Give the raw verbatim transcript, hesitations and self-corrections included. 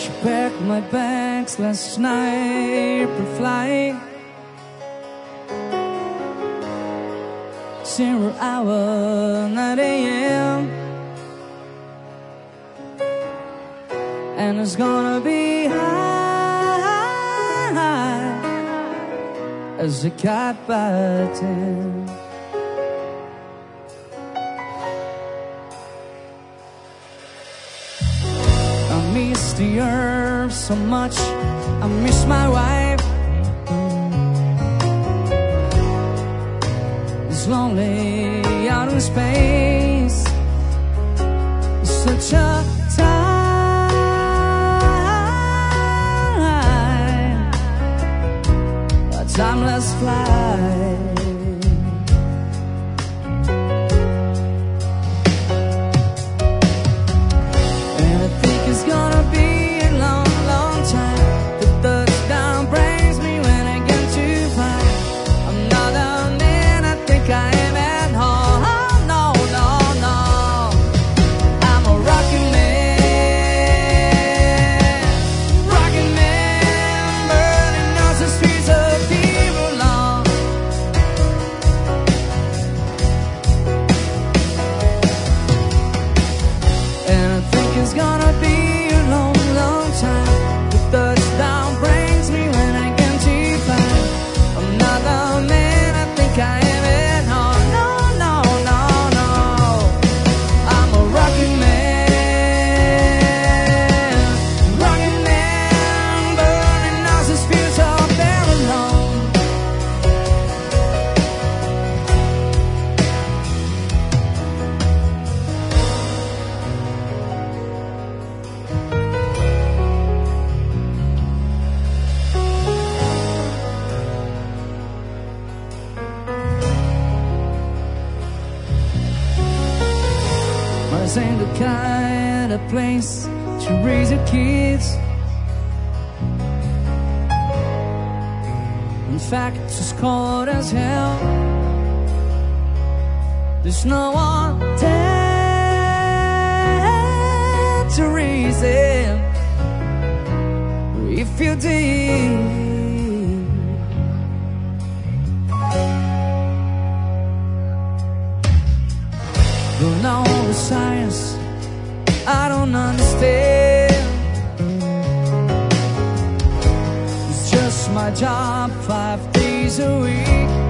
She packed my bags last night pre-flight. Zero hour, nine a.m. And it's gonna be high, high as a cat by ten. I miss the earth so much, I miss my wife. It's lonely out in space. It's such a time, a timeless flight. And I think it's gonna be a long, long time. The touchdown brings me when I get to find I'm not down there, I think I am at home. Oh, no, no, no, I'm a rocking man, rocking man, burning out the streets of Hero Lawn. And I think it's gonna be a long, long time. The touchdown brings me when I get to find I'm not the man I think I am at home. No, no, no, no, I'm a rocking man, rocking man, burning out the spirits of Babylon. This ain't the kind of place to raise your kids. In fact, it's cold as hell. There's no one there to raise it. If you did, don't know the science, I don't understand. It's just my job five days a week.